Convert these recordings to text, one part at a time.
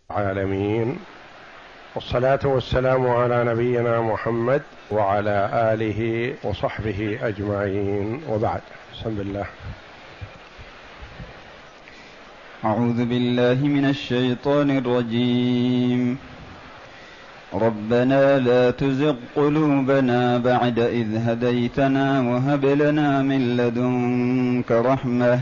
العالمين، والصلاة والسلام على نبينا محمد وعلى آله وصحبه أجمعين، وبعد. بسم الله. أعوذ بالله من الشيطان الرجيم. ربنا لا تزغ قلوبنا بعد إذ هديتنا وهب لنا من لدنك رحمة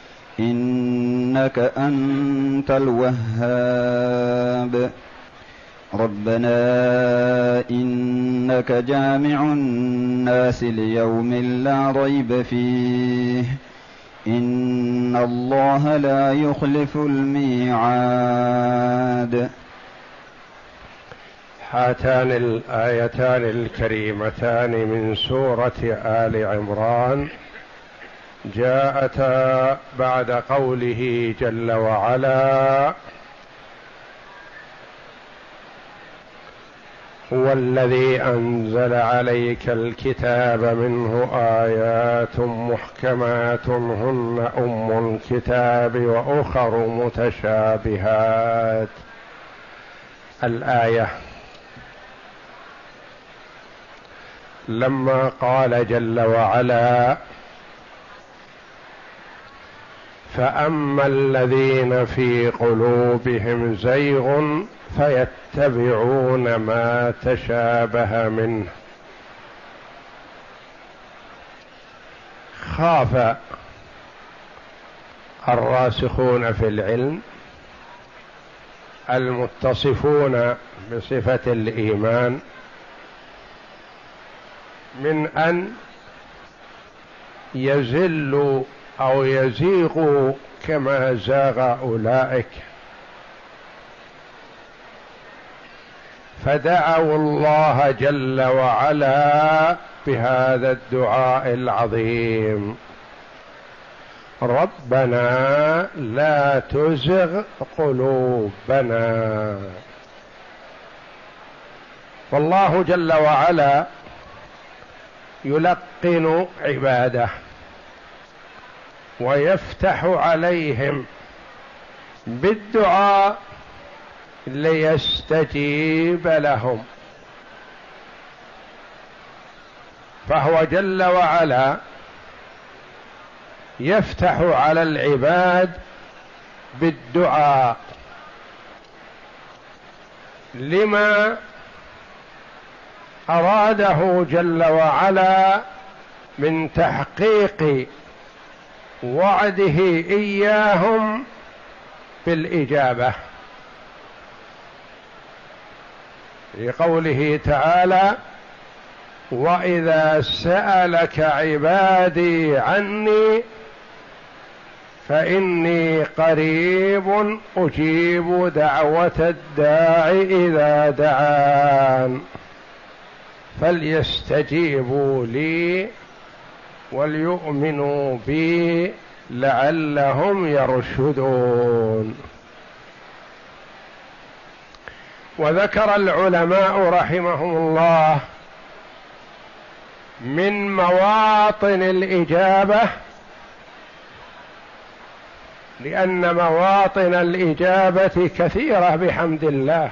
إنك أنت الوهاب. ربنا إنك جامع الناس ليوم لا ريب فيه إن الله لا يخلف الميعاد. هاتان الآيتان الكريمتان من سورة آل عمران جاءتا بعد قوله جل وعلا: هو الذي أنزل عليك الكتاب منه آيات محكمات هن أم الكتاب وأخر متشابهات. الآية. لما قال جل وعلا: فأما الذين في قلوبهم زيغ فيتبعون ما تشابه منه، خاف الراسخون في العلم المتصفون بصفة الإيمان من أن يزلوا أو يزيغوا كما زاغ أولئك، فدعوا الله جل وعلا بهذا الدعاء العظيم: ربنا لا تزغ قلوبنا. والله جل وعلا يلقن عباده ويفتح عليهم بالدعاء ليستجيب لهم، فهو جل وعلا يفتح على العباد بالدعاء لما أراده جل وعلا من تحقيق وعده إياهم بالإجابة، في قوله تعالى: وإذا سألك عبادي عني فإني قريب أجيب دعوة الداع إذا دعان فليستجيبوا لي وليؤمنوا بي لعلهم يرشدون. وذكر العلماء رحمهم الله من مواطن الإجابة، لأن مواطن الإجابة كثيرة بحمد الله.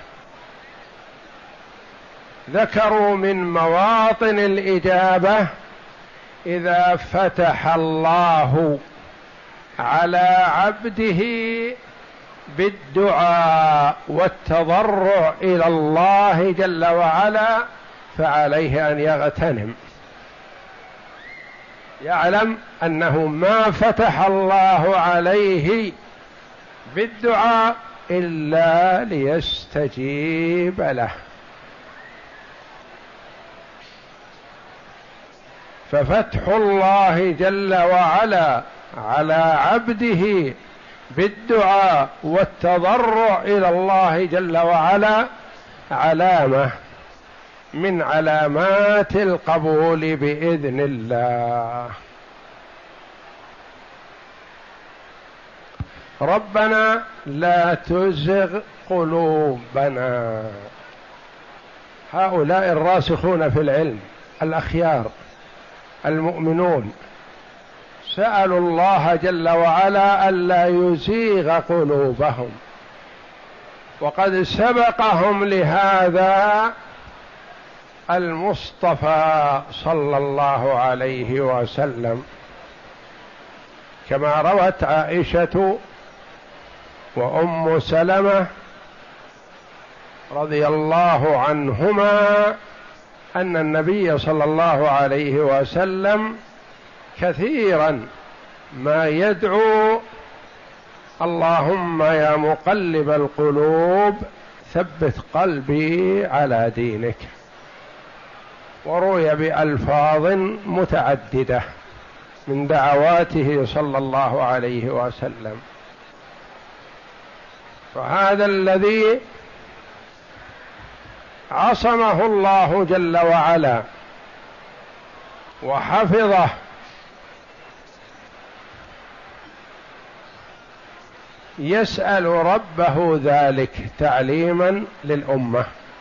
ذكروا من مواطن الإجابة: إذا فتح الله على عبده بالدعاء والتضرع إلى الله جل وعلا فعليه أن يغتنم، يعلم أنه ما فتح الله عليه بالدعاء إلا ليستجيب له، ففتح الله جل وعلا على عبده بالدعاء والتضرع إلى الله جل وعلا علامة من علامات القبول بإذن الله. ربنا لا تزغ قلوبنا. هؤلاء الراسخون في العلم الأخيار المؤمنون سألوا الله جل وعلا ألا يزيغ قلوبهم، وقد سبقهم لهذا المصطفى صلى الله عليه وسلم، كما روت عائشة وأم سلمة رضي الله عنهما أن النبي صلى الله عليه وسلم كثيرا ما يدعو: اللهم يا مقلب القلوب ثبت قلبي على دينك، وروي بألفاظ متعددة من دعواته صلى الله عليه وسلم. فهذا الذي عصمه الله جل وعلا وحفظه يسأل ربه ذلك تعليما للأمة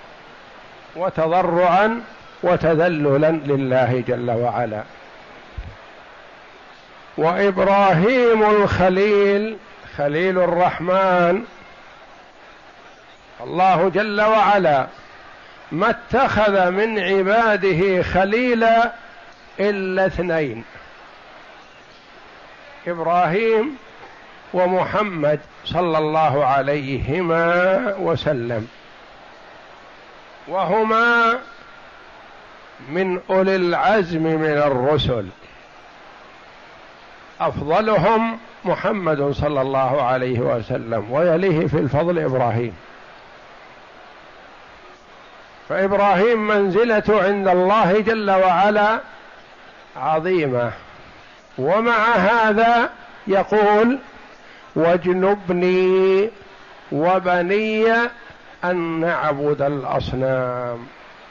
وتضرعا وتذللا لله جل وعلا. وإبراهيم الخليل خليل الرحمن، الله جل وعلا ما اتخذ من عباده خليلا إلا اثنين: إبراهيم ومحمد صلى الله عليهما وسلم، وهما من أولي العزم من الرسل، أفضلهم محمد صلى الله عليه وسلم، ويليه في الفضل إبراهيم. فإبراهيم منزلته عند الله جل وعلا عظيمة، ومع هذا يقول: واجنبني وبني أن نعبد الأصنام.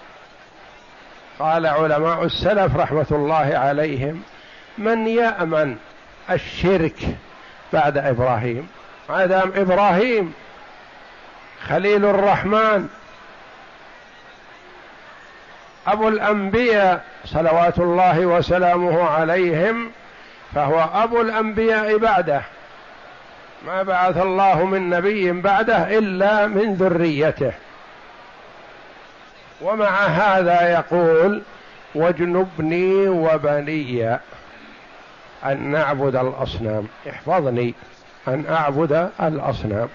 قال علماء السلف رحمة الله عليهم: من يأمن الشرك بعد إبراهيم؟ ما دام إبراهيم خليل الرحمن أبو الأنبياء صلوات الله وسلامه عليهم، فهو أبو الأنبياء بعده، ما بعث الله من نبي بعده إلا من ذريته. ومع هذا يقول: واجنبني وبني أن نعبد الأصنام، احفظني أن أعبد الأصنام.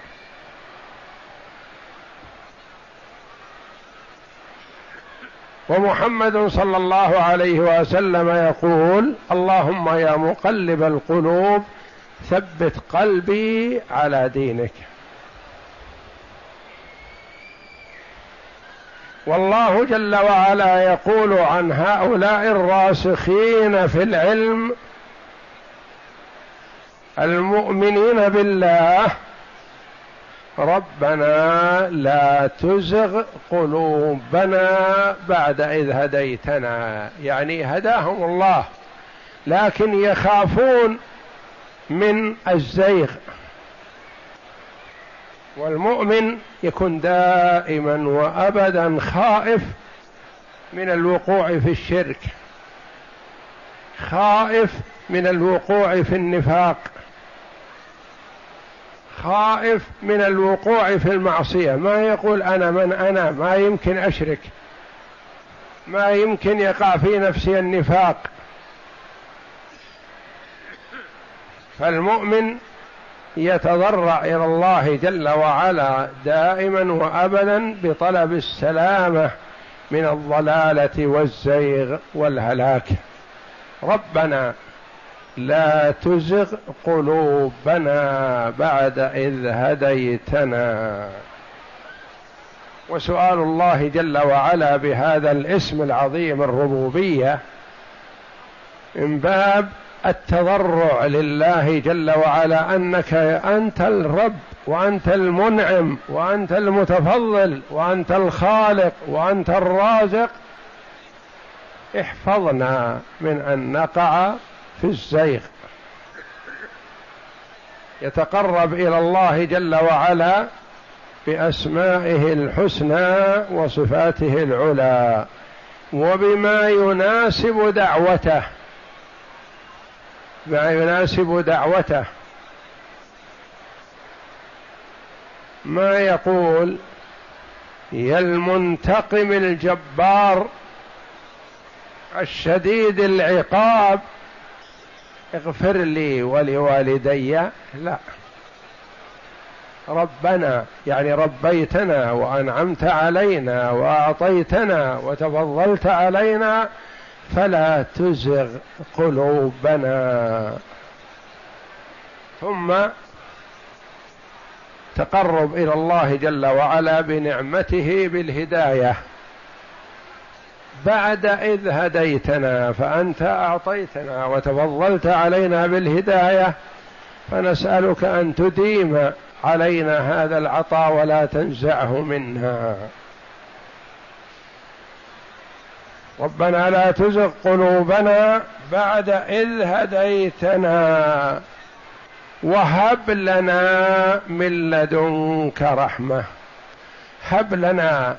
ومحمد صلى الله عليه وسلم يقول: اللهم يا مقلب القلوب ثبت قلبي على دينك. والله جل وعلا يقول عن هؤلاء الراسخين في العلم المؤمنين بالله: ربنا لا تزغ قلوبنا بعد إذ هديتنا، يعني هداهم الله لكن يخافون من الزيغ. والمؤمن يكون دائما وأبدا خائف من الوقوع في الشرك، خائف من الوقوع في النفاق، خائف من الوقوع في المعصية. ما يقول أنا من أنا، ما يمكن أشرك، ما يمكن يقع في نفسي النفاق. فالمؤمن يتضرع إلى الله جل وعلا دائما وأبدا بطلب السلامة من الضلالة والزيغ والهلاك. ربنا لا تزغ قلوبنا بعد إذ هديتنا. وسؤال الله جل وعلا بهذا الاسم العظيم الربوبية من باب التضرع لله جل وعلا، أنك أنت الرب وأنت المنعم وأنت المتفضل وأنت الخالق وأنت الرازق، احفظنا من أن نقع في الزيغ. يتقرب إلى الله جل وعلا بأسمائه الحسنى وصفاته العلى وبما يناسب دعوته، ما يناسب دعوته. ما يقول يا المنتقم الجبار الشديد العقاب اغفر لي ولوالدي، لا، ربنا يعني ربيتنا وأنعمت علينا وأعطيتنا وتفضلت علينا فلا تزغ قلوبنا. ثم تقرب إلى الله جل وعلا بنعمته بالهداية بعد إذ هديتنا، فأنت أعطيتنا وتفضلت علينا بالهداية، فنسألك أن تديم علينا هذا العطاء ولا تنزعه منا. ربنا لا تزغ قلوبنا بعد إذ هديتنا وهب لنا من لدنك رحمة. هب لنا،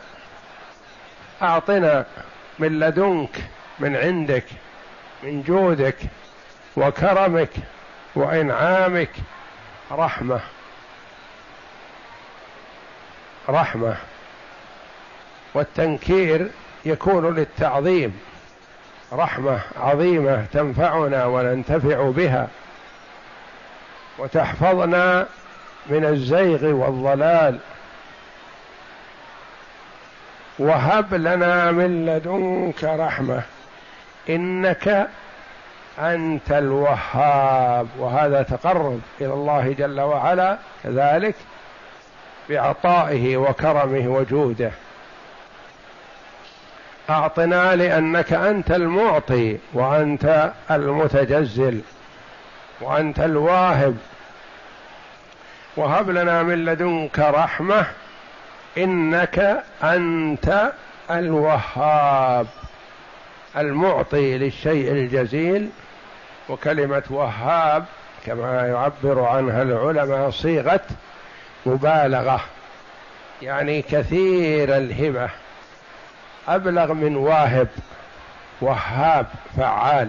أعطنا من لدنك، من عندك، من جودك وكرمك وإنعامك رحمة. رحمة والتنكير يكون للتعظيم، رحمة عظيمة تنفعنا وننتفع بها وتحفظنا من الزيغ والضلال. وهب لنا من لدنك رحمة إنك أنت الوهاب. وهذا تقرب إلى الله جل وعلا كذلك بعطائه وكرمه وجوده. أعطنا لأنك أنت المعطي وأنت المتجزل وأنت الواهب. وهب لنا من لدنك رحمة إنك أنت الوهاب، المعطي للشيء الجزيل. وكلمة وهاب كما يعبر عنها العلماء صيغة مبالغة، يعني كثير الهبة، أبلغ من واهب، وهاب فعال.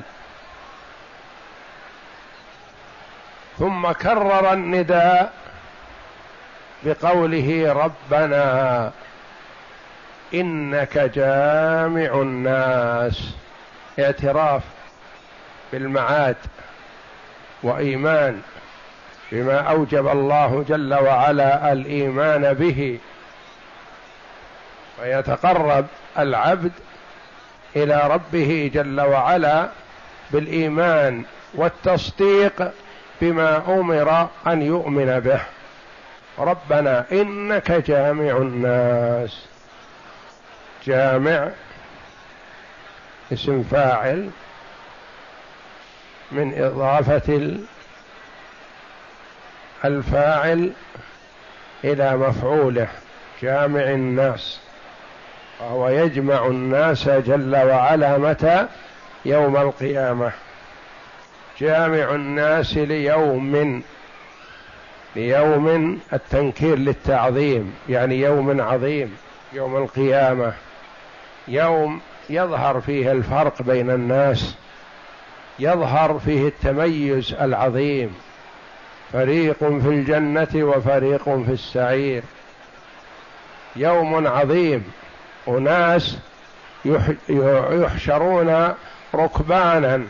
ثم كرر النداء بقوله ربنا إنك جامع الناس، اعتراف بالمعاد وإيمان بما أوجب الله جل وعلا الإيمان به. ويتقرب العبد إلى ربه جل وعلا بالإيمان والتصديق بما أمر أن يؤمن به. ربنا إنك جامع الناس. جامع اسم فاعل من إضافة الفاعل إلى مفعوله، جامع الناس، وهو يجمع الناس جل وعلا متى؟ يوم القيامة. جامع الناس ليوم التنكير للتعظيم، يعني يوم عظيم، يوم القيامة، يوم يظهر فيه الفرق بين الناس، يظهر فيه التميز العظيم، فريق في الجنة وفريق في السعير. يوم عظيم، أناس يحشرون ركبانا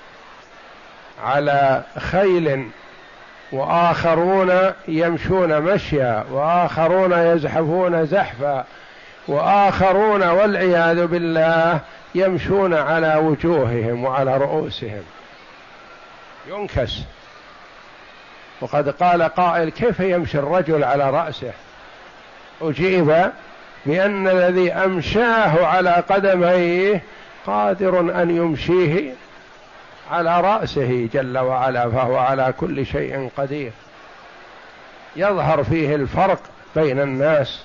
على خيل، وآخرون يمشون مشيا، وآخرون يزحفون زحفا، وآخرون والعياذ بالله يمشون على وجوههم وعلى رؤوسهم ينكس. وقد قال قائل كيف يمشي الرجل على رأسه؟ أجيب بأن الذي أمشاه على قدميه قادر أن يمشيه على رأسه جل وعلا، فهو على كل شيء قدير. يظهر فيه الفرق بين الناس،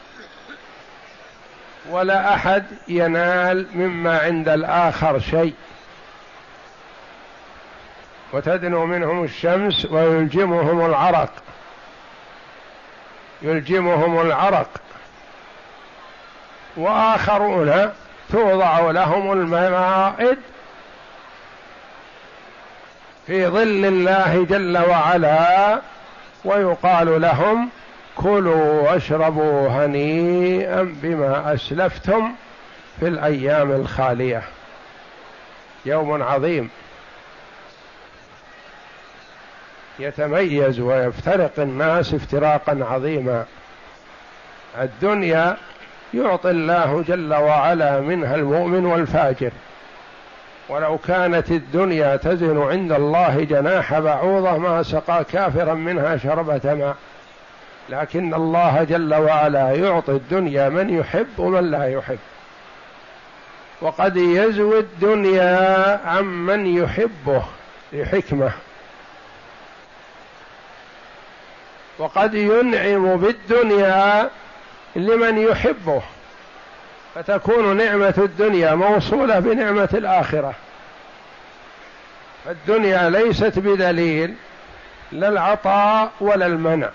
ولا أحد ينال مما عند الآخر شيء. وتدنو منهم الشمس ويلجمهم العرق، يلجمهم العرق. وآخرون توضع لهم الموائد في ظل الله جل وعلا، ويقال لهم كلوا واشربوا هنيئا بما أسلفتم في الأيام الخالية. يوم عظيم يتميز ويفترق الناس افتراقا عظيما. الدنيا يعطي الله جل وعلا منها المؤمن والفاجر، ولو كانت الدنيا تزن عند الله جناح بعوضة ما سقى كافرا منها شربة ماء، لكن الله جل وعلا يعطي الدنيا من يحب ومن لا يحب، وقد يزوي الدنيا عمن يحبه لحكمة، وقد ينعم بالدنيا لمن يحبه، فتكون نعمة الدنيا موصولة بنعمة الآخرة. فالدنيا ليست بدليل لا العطاء ولا المنع،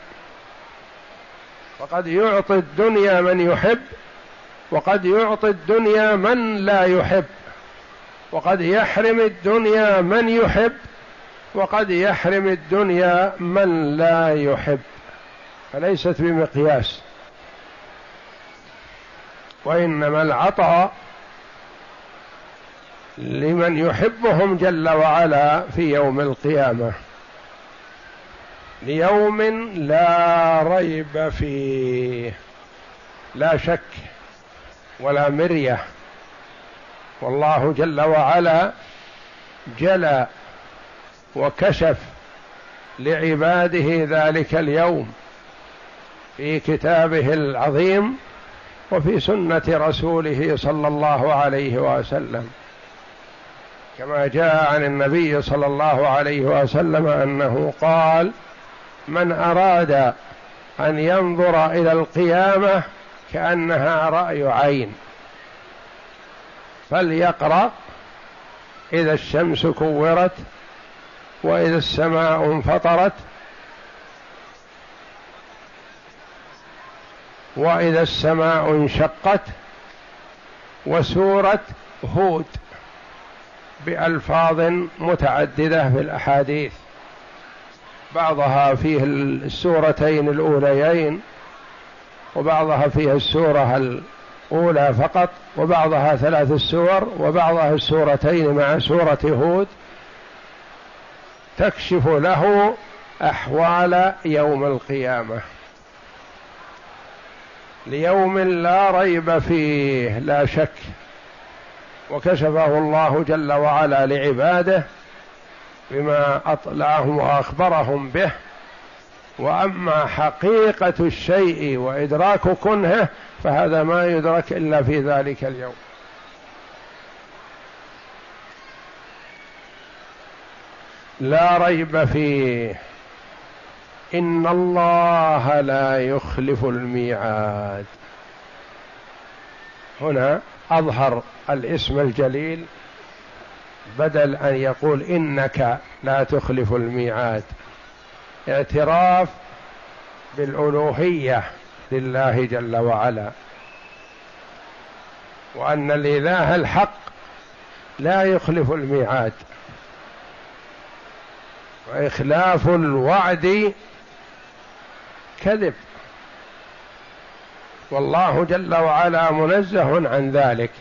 وقد يعطي الدنيا من يحب، وقد يعطي الدنيا من لا يحب، وقد يحرم الدنيا من يحب، وقد يحرم الدنيا من لا يحب، فليست بمقياس. وإنما العطاء لمن يحبهم جل وعلا في يوم القيامة، ليوم لا ريب فيه، لا شك ولا مرية. والله جل وعلا جلى وكشف لعباده ذلك اليوم في كتابه العظيم وفي سنة رسوله صلى الله عليه وسلم، كما جاء عن النبي صلى الله عليه وسلم أنه قال: من أراد أن ينظر إلى القيامة كأنها رأي عين فليقرأ إذا الشمس كورت، وإذا السماء انفطرت، وإذا السماء انشقت، وسورة هود، بألفاظ متعددة في الأحاديث، بعضها فيه السورتين الأوليين، وبعضها فيها السورة الأولى فقط، وبعضها 3 السور، وبعضها السورتين مع سورة هود، تكشف له أحوال يوم القيامة، ليوم لا ريب فيه لا شك. وكشفه الله جل وعلا لعباده بما أطلعهم وأخبرهم به. وأما حقيقة الشيء وإدراك كنهه فهذا ما يدرك إلا في ذلك اليوم. لا ريب فيه إن الله لا يخلف الميعاد. هنا أظهر الاسم الجليل، بدل أن يقول إنك لا تخلف الميعاد، اعتراف بالألوهية لله جل وعلا، وأن الإله الحق لا يخلف الميعاد، وإخلاف الوعد كذب، والله جل وعلا منزه عن ذلك،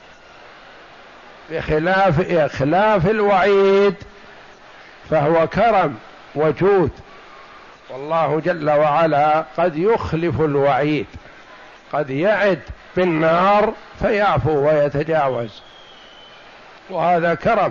بخلاف إخلاف الوعيد فهو كرم وجود، والله جل وعلا قد يخلف الوعيد، قد يعد بالنار فيعفو ويتجاوز، وهذا كرم،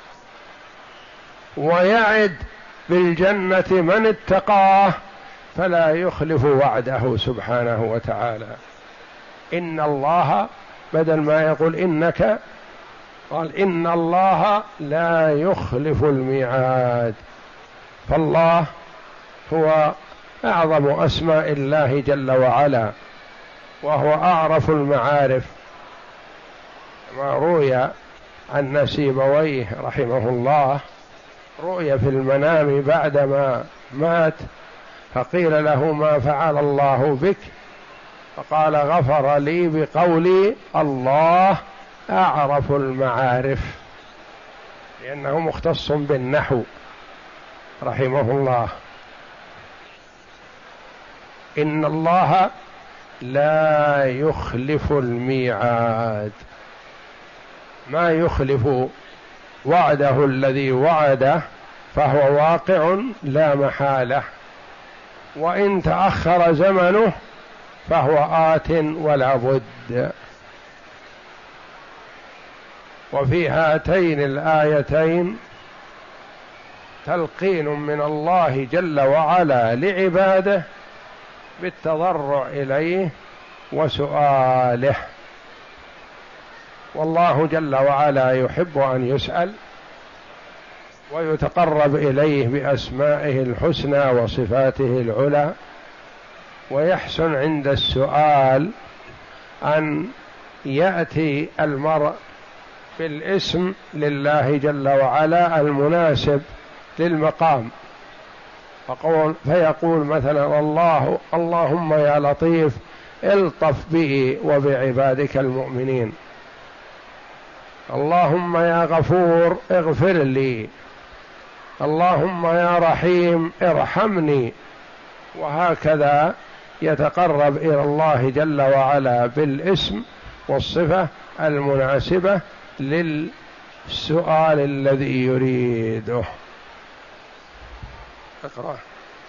ويعد بالجنة من اتقاه فلا يخلف وعده سبحانه وتعالى. إن الله، بدل ما يقول إنك قال إن الله لا يخلف الميعاد. فالله هو أعظم أسماء الله جل وعلا، وهو أعرف المعارف، ما روي عن سيبويه رحمه الله، رؤي في المنام بعدما مات فقيل له: ما فعل الله بك؟ فقال: غفر لي بقولي الله أعرف المعارف، لأنه مختص بالنحو رحمه الله. إن الله لا يخلف الميعاد، ما يخلف وعده الذي وعده، فهو واقع لا محالة، وإن تأخر زمنه فهو آت ولا بد. وفي هاتين الآيتين تلقين من الله جل وعلا لعباده بالتضرع إليه وسؤاله، والله جل وعلا يحب أن يسأل ويتقرب إليه بأسمائه الحسنى وصفاته العلى، ويحسن عند السؤال أن يأتي المرء بالاسم لله جل وعلا المناسب للمقام، فيقول مثلا اللهم يا لطيف الطف بي وبعبادك المؤمنين، اللهم يا غفور اغفر لي، اللهم يا رحيم ارحمني، وهكذا يتقرب إلى الله جل وعلا بالاسم والصفة المناسبة للسؤال الذي يريده. اقرأ.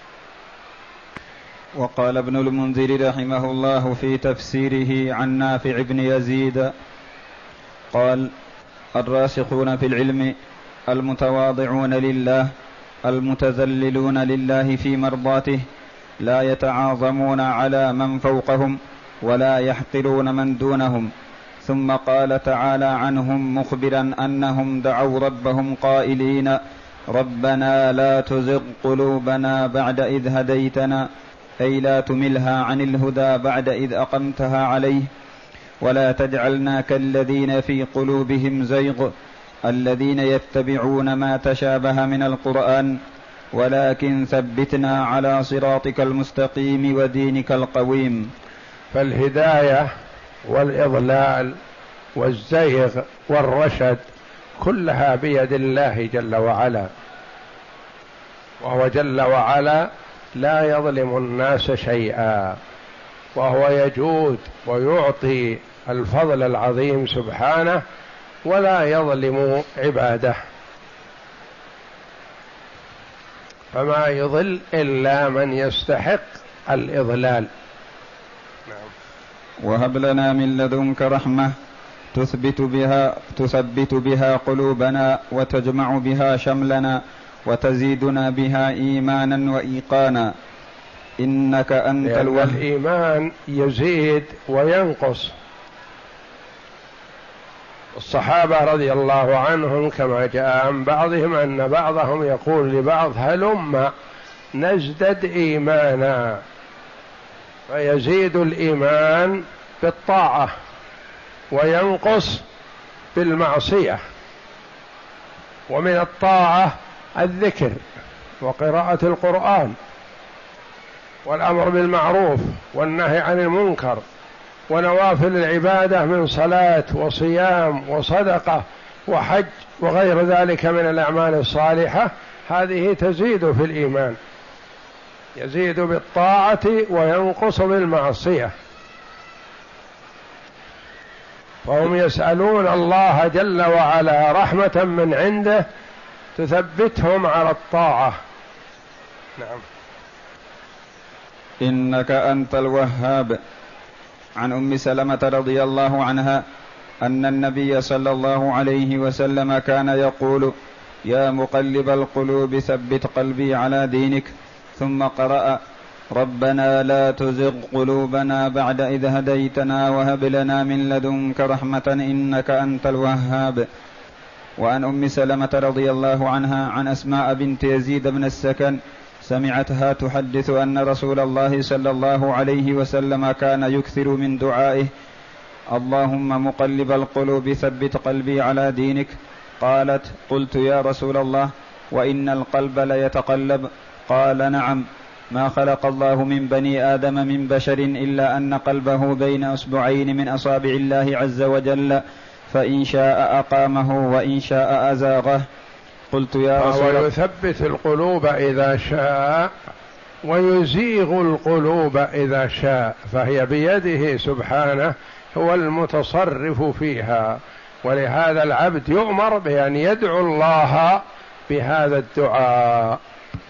وقال ابن المنذر رحمه الله في تفسيره عن نافع بن يزيد قال: الراسخون في العلم المتواضعون لله المتذللون لله في مرضاته، لا يتعاظمون على من فوقهم ولا يحقرون من دونهم. ثم قال تعالى عنهم مخبرا أنهم دعوا ربهم قائلين: ربنا لا تزغ قلوبنا بعد إذ هديتنا، أي لا تملها عن الهدى بعد إذ أقمتها عليه، ولا تجعلنا كالذين في قلوبهم زيغ الذين يتبعون ما تشابه من القرآن، ولكن ثبتنا على صراطك المستقيم ودينك القويم. فالهداية والإضلال والزيغ والرشد كلها بيد الله جل وعلا، وهو جل وعلا لا يظلم الناس شيئا، وهو يجود ويعطي الفضل العظيم سبحانه ولا يظلم عباده، فما يضل إلا من يستحق الإضلال. نعم. وهب لنا من لدنك رحمة تثبت بها قلوبنا وتجمع بها شملنا وتزيدنا بها إيمانا وإيقانا، إنك أنت الوهاب. الإيمان يزيد وينقص. الصحابة رضي الله عنهم كما جاء عن بعضهم أن بعضهم يقول لبعض: هلم نزدد إيمانا، فيزيد الإيمان بالطاعة وينقص بالمعصية. ومن الطاعة الذكر وقراءة القرآن والأمر بالمعروف والنهي عن المنكر ونوافل العبادة من صلاة وصيام وصدقة وحج وغير ذلك من الأعمال الصالحة، هذه تزيد في الإيمان، يزيد بالطاعة وينقص بالمعصية. فهم يسألون الله جل وعلا رحمة من عنده تثبتهم على الطاعة. نعم. إنك أنت الوهاب. عن أم سلمة رضي الله عنها أن النبي صلى الله عليه وسلم كان يقول: يا مقلب القلوب ثبت قلبي على دينك. ثم قرأ: ربنا لا تزغ قلوبنا بعد إذ هديتنا وهب لنا من لدنك رحمة إنك أنت الوهاب. وعن أم سلمة رضي الله عنها عن أسماء بنت يزيد بن السكن سمعتها تحدث أن رسول الله صلى الله عليه وسلم كان يكثر من دعائه: اللهم مقلب القلوب ثبت قلبي على دينك. قالت: قلت يا رسول الله وإن القلب ليتقلب؟ قال: نعم، ما خلق الله من بني آدم من بشر إلا أن قلبه بين أصبعين من أصابع الله عز وجل، فإن شاء أقامه وإن شاء أزاغه. قلت يا رسول الله، ويثبت القلوب إذا شاء ويزيغ القلوب إذا شاء، فهي بيده سبحانه، هو المتصرف فيها. ولهذا العبد يؤمر بأن يدعو الله بهذا الدعاء.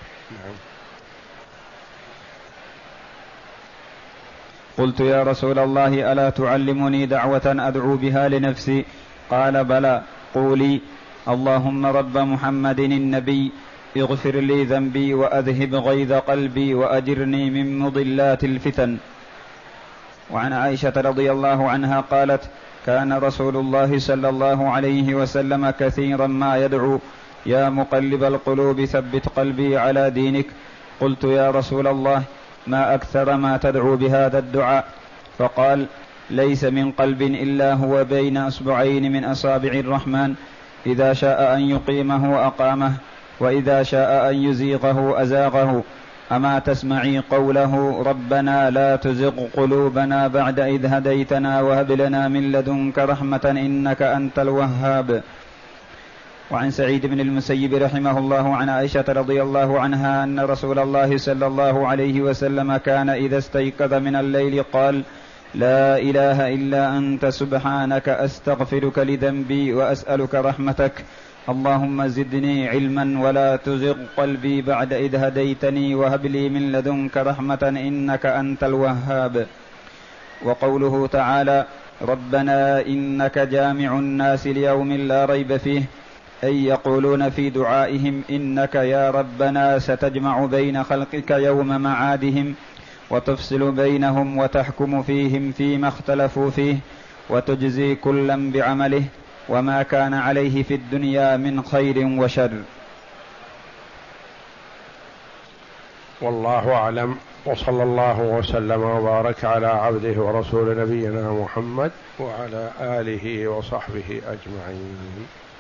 قلت يا رسول الله ألا تعلمني دعوة أدعو بها لنفسي؟ قال بلى، قولي اللهم رب محمد النبي اغفر لي ذنبي وأذهب غيظ قلبي وأجرني من مضلات الفتن. وعن عائشة رضي الله عنها قالت كان رسول الله صلى الله عليه وسلم كثيرا ما يدعو يا مقلب القلوب ثبت قلبي على دينك. قلت يا رسول الله ما أكثر ما تدعو بهذا الدعاء؟ فقال ليس من قلب إلا هو بين أصبعين من أصابع الرحمن، إذا شاء أن يقيمه أقامه وإذا شاء أن يزيغه أزاغه. أما تسمعي قوله ربنا لا تزغ قلوبنا بعد إذ هديتنا وهب لنا من لدنك رحمة إنك أنت الوهاب. وعن سعيد بن المسيب رحمه الله عن عائشة رضي الله عنها أن رسول الله صلى الله عليه وسلم كان إذا استيقظ من الليل قال لا إله إلا أنت سبحانك أستغفرك لذنبي وأسألك رحمتك، اللهم زدني علما ولا تزغ قلبي بعد إذ هديتني وهب لي من لدنك رحمة إنك أنت الوهاب. وقوله تعالى ربنا إنك جامع الناس ليوم لا ريب فيه، أي يقولون في دعائهم إنك يا ربنا ستجمع بين خلقك يوم معادهم وتفصل بينهم وتحكم فيهم فيما اختلفوا فيه وتجزي كلا بعمله وما كان عليه في الدنيا من خير وشر. والله أعلم، وصلى الله وسلم وبارك على عبده ورسول نبينا محمد وعلى آله وصحبه أجمعين.